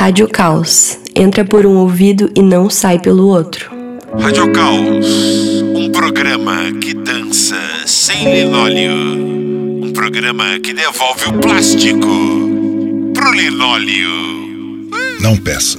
Rádio Caos. Entra por um ouvido e não sai pelo outro. Rádio Caos, um programa que dança sem linóleo. Um programa que devolve o plástico pro linóleo. Não peça.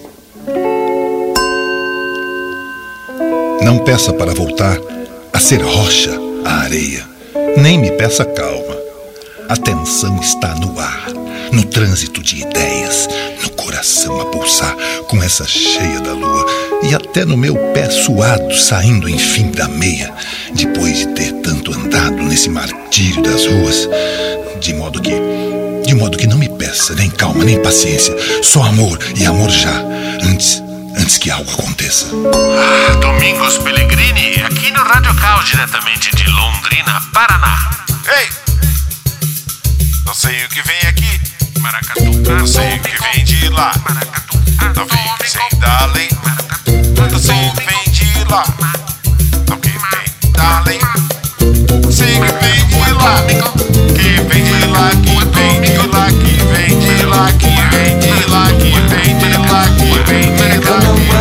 Não peça para voltar a ser rocha, a areia. Nem me peça calma. A tensão está no ar, no trânsito de ideias, no coração a pulsar com essa cheia da lua e até no meu pé suado saindo enfim da meia, depois de ter tanto andado nesse martírio das ruas. De modo que não me peça nem calma nem paciência, só amor e amor já, antes que algo aconteça. Domingos Pellegrini, aqui no Rádio Caos, diretamente de Londrina, Paraná. Ei! Não sei o que vem aqui, maracatu. Não sei o que vem de lá, maracatu. Não vem que vem dali. Não sei o que vem de lá, não que vem dali. Não sei o que vem de lá, que vem de lá, que vem de lá, que vem de lá, que vem de lá, que vem de lá, que vem de lá.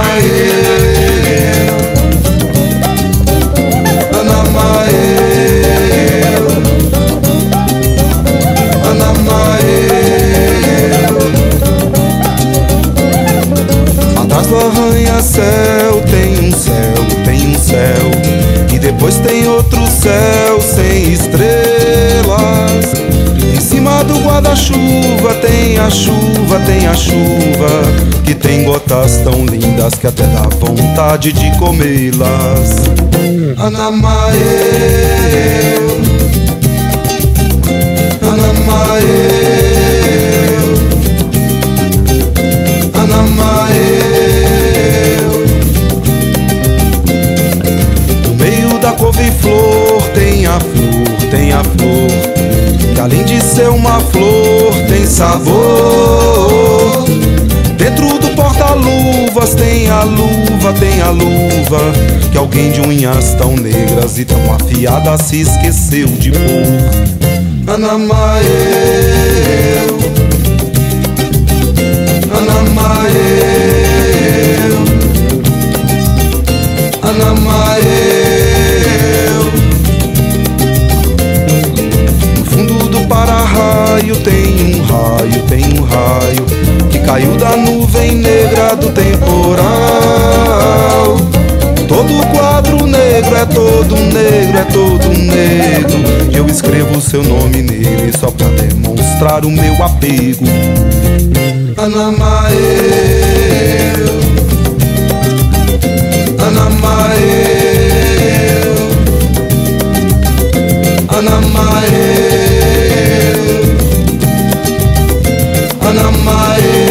Atrás do arranha-céu tem um céu, e depois tem outro céu sem estrelas. Em cima do guarda-chuva tem a chuva, que tem gotas tão lindas que até dá vontade de comê-las. Anamae, Anamae, Anamae. No meio da couve-flor tem a flor, que além de ser uma flor tem sabor. Dentro do porta-luvas tem a luva, que alguém de unhas tão negras e tão afiadas se esqueceu de pôr. Anamae, Anamae, Anamae. No fundo do para-raio tem um raio, que caiu da nuvem negra do temporal. Todo quadro negro é todo negro, e eu escrevo seu nome nele só pra demonstrar o meu apego. Anamae, Anamae, Anamae, Anamae.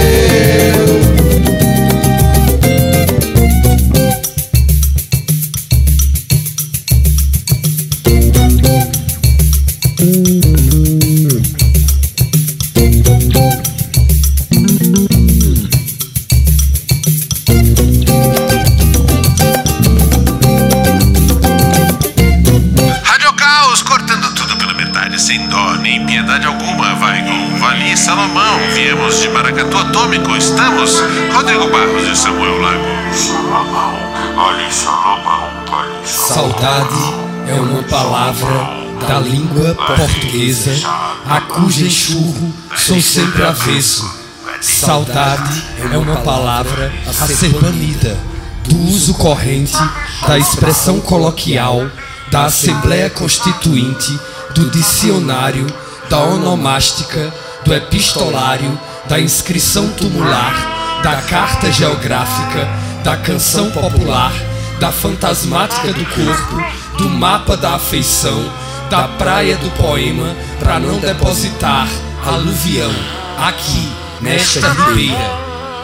Saudade é uma palavra da língua portuguesa, a cujo enxurro sou sempre avesso. Saudade é uma palavra a ser banida do uso corrente, da expressão coloquial, da Assembleia Constituinte, do dicionário, da onomástica, do epistolário, da inscrição tumular, da carta geográfica, da canção popular, da fantasmática do corpo, do mapa da afeição, da praia do poema, pra não depositar aluvião aqui, nesta ribeira.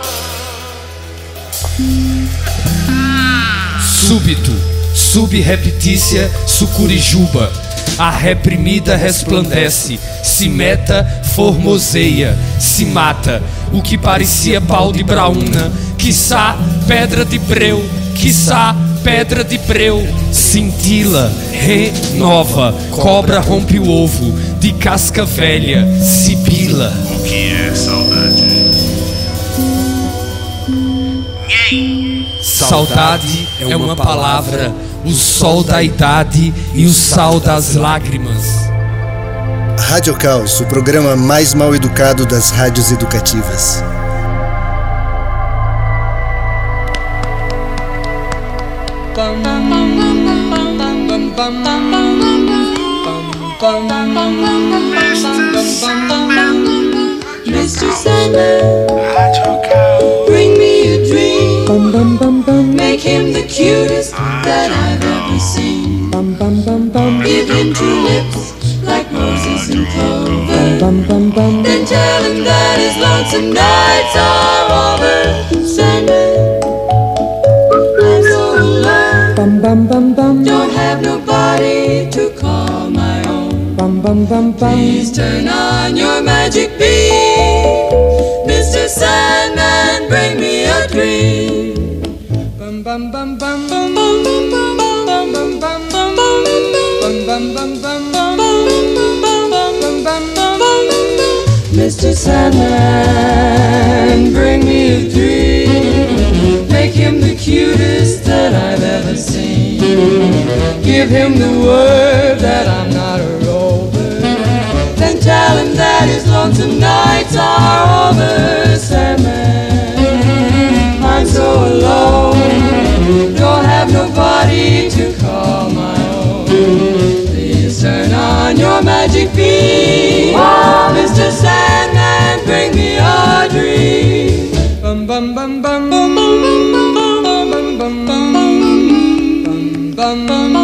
Súbito, subreptícia, sucurijuba, a reprimida resplandece, se meta, formoseia, se mata, o que parecia pau de braúna, quiçá pedra de breu, quiçá pedra de breu, cintila, renova, cobra rompe o ovo, de casca velha, sibila. O que é saudade? Saudade é uma palavra, o sol da idade e o sal das lágrimas. Rádio Caos, o programa mais mal educado das rádios educativas. Mr. Sandman, bring me a dream. Make him the cutest that I've ever seen. Give him two lips like Moses and Clover. Then tell him that his lonesome nights are over. Sandman, I'm so alone. Don't have nobody to call my own. Please turn on your magic beam. Mr. Sandman, bring me a dream. Mr. Sandman, bring me a dream. Make him the cutest that I've ever seen. Give him the word that I'm not a rover. Then tell him that his lonesome nights are over. Sandman, I'm so alone. Don't have nobody to call my own. Please turn on your magic beam. Mr. Sandman, bring me a dream. Bum bum bum bum bum bum bum bum bum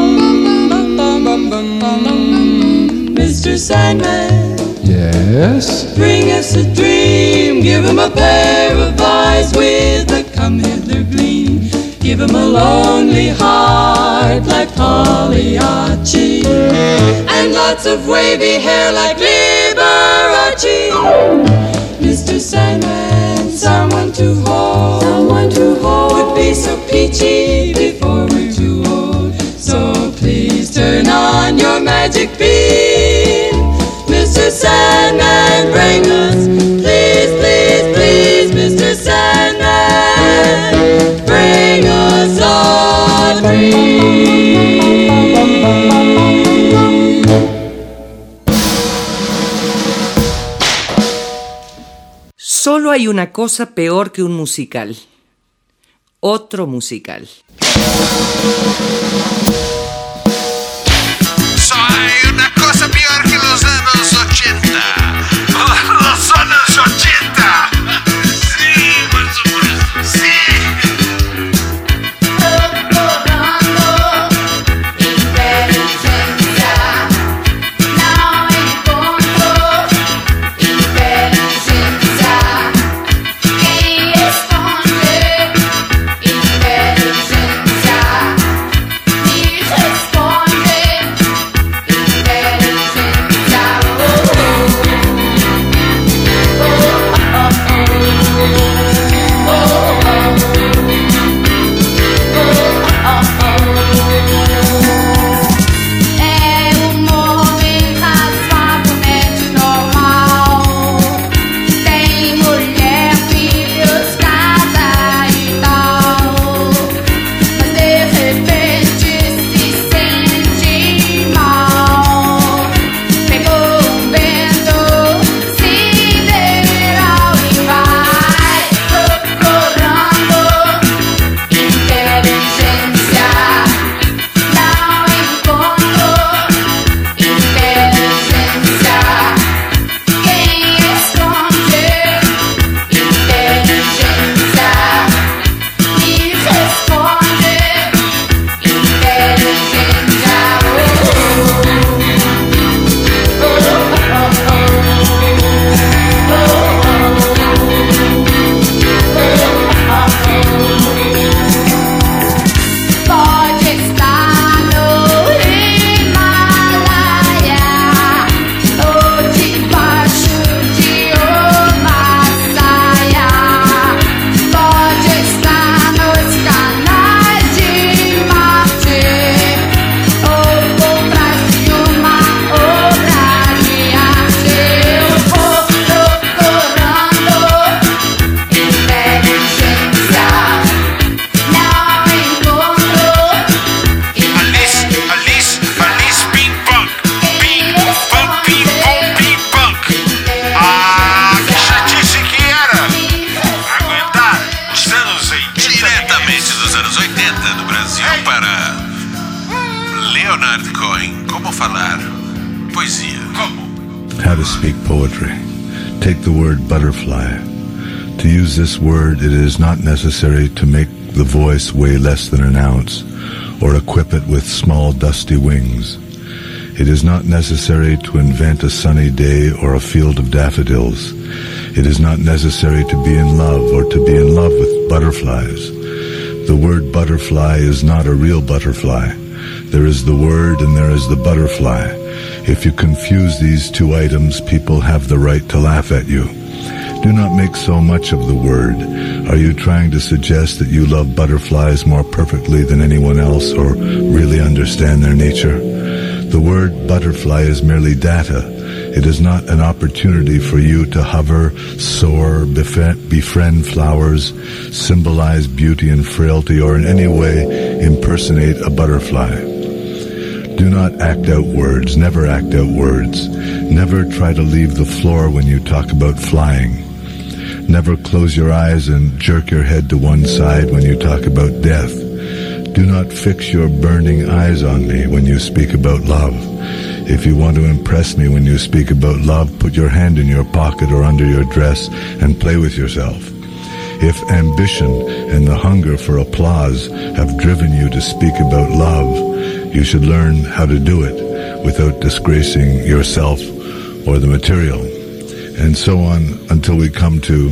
bum. Mr. Sandman, yes? Bring us a dream. Give him a pair of eyes with a come hither gleam. Give him a lonely heart like Pagliacci, and lots of wavy hair like Liberace. Mr. Sandman, someone to hold, would be so peachy before we're too old. So please turn on your magic beam. Mr. Sandman, bring us, please, please, please, Mr. Sandman, bring us a dream. Solo hay una cosa peor que un musical. Otro musical. Só hay una cosa peor que los años 80. Los años 80. Sí, por supuesto, sí. Inteligência speak poetry. Take the word butterfly. To use this word, it is not necessary to make the voice weigh less than an ounce, or equip it with small dusty wings. It is not necessary to invent a sunny day or a field of daffodils. It is not necessary to be in love or to be in love with butterflies. The word butterfly is not a real butterfly. There is the word and there is the butterfly. If you confuse these two items, people have the right to laugh at you. Do not make so much of the word. Are you trying to suggest that you love butterflies more perfectly than anyone else or really understand their nature? The word butterfly is merely data. It is not an opportunity for you to hover, soar, befriend flowers, symbolize beauty and frailty, or in any way impersonate a butterfly. Do not act out words. Never act out words. Never try to leave the floor when you talk about flying. Never close your eyes and jerk your head to one side when you talk about death. Do not fix your burning eyes on me when you speak about love. If you want to impress me when you speak about love, put your hand in your pocket or under your dress and play with yourself. If ambition and the hunger for applause have driven you to speak about love, you should learn how to do it without disgracing yourself or the material. And so on until we come to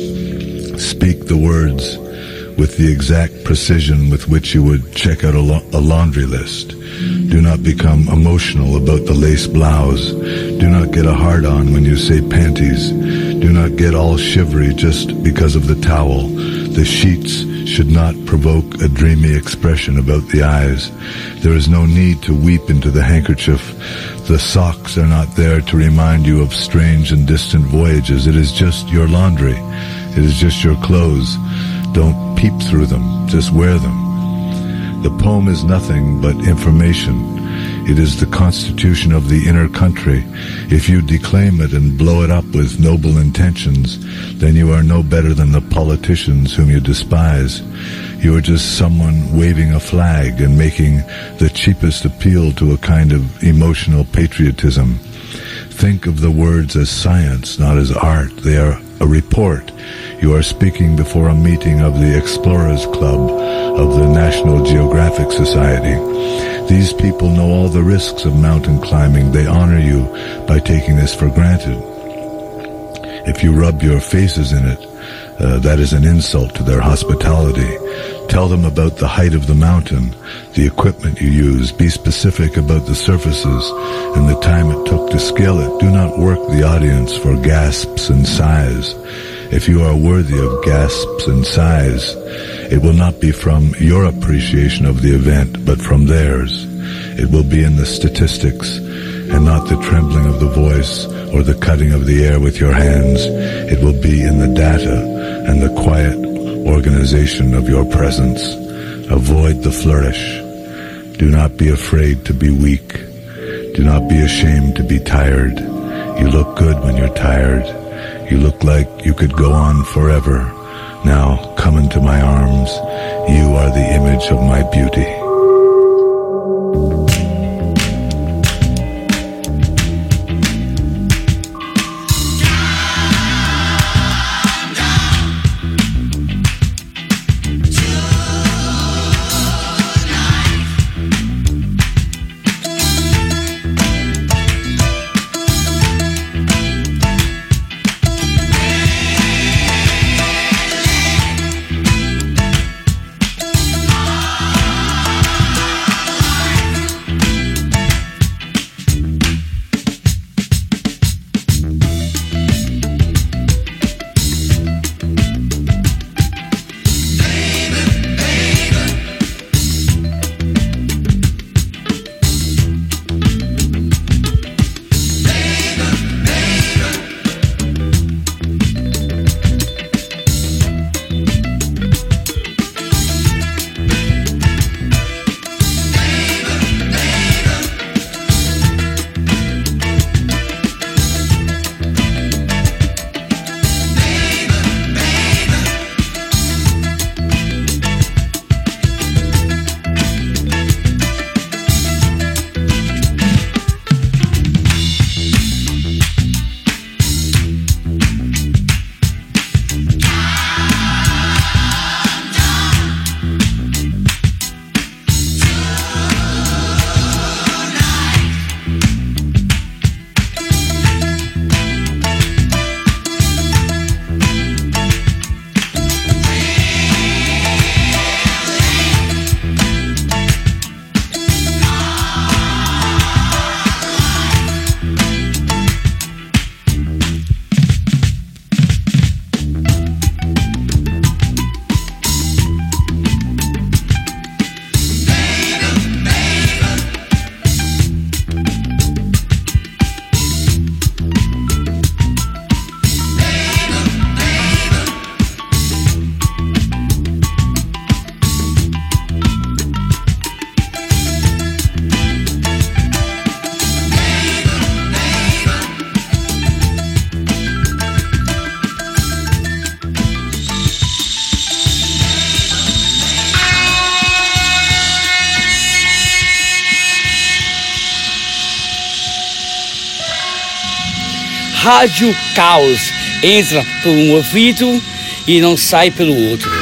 speak the words with the exact precision with which you would check out a laundry list. Do not become emotional about the lace blouse. Do not get a hard-on when you say panties. Do not get all shivery just because of the towel. The sheets should not provoke a dreamy expression about the eyes. There is no need to weep into the handkerchief. The socks are not there to remind you of strange and distant voyages. It is just your laundry. It is just your clothes. Don't peep through them. Just wear them. The poem is nothing but information. It is the constitution of the inner country. If you declaim it and blow it up with noble intentions, then you are no better than the politicians whom you despise. You are just someone waving a flag and making the cheapest appeal to a kind of emotional patriotism. Think of the words as science, not as art. They are a report. You are speaking before a meeting of the Explorers Club of the National Geographic Society. These people know all the risks of mountain climbing. They honor you by taking this for granted. If you rub your faces in it, that is an insult to their hospitality. Tell them about the height of the mountain, the equipment you use. Be specific about the surfaces and the time it took to scale it. Do not work the audience for gasps and sighs. If you are worthy of gasps and sighs, it will not be from your appreciation of the event, but from theirs. It will be in the statistics and not the trembling of the voice or the cutting of the air with your hands. It will be in the data and the quiet organization of your presence. Avoid the flourish. Do not be afraid to be weak. Do not be ashamed to be tired. You look good when you're tired. You look like you could go on forever. Now come into my arms. You are the image of my beauty. Rádio Caos. Entra por um ouvido e não sai pelo outro.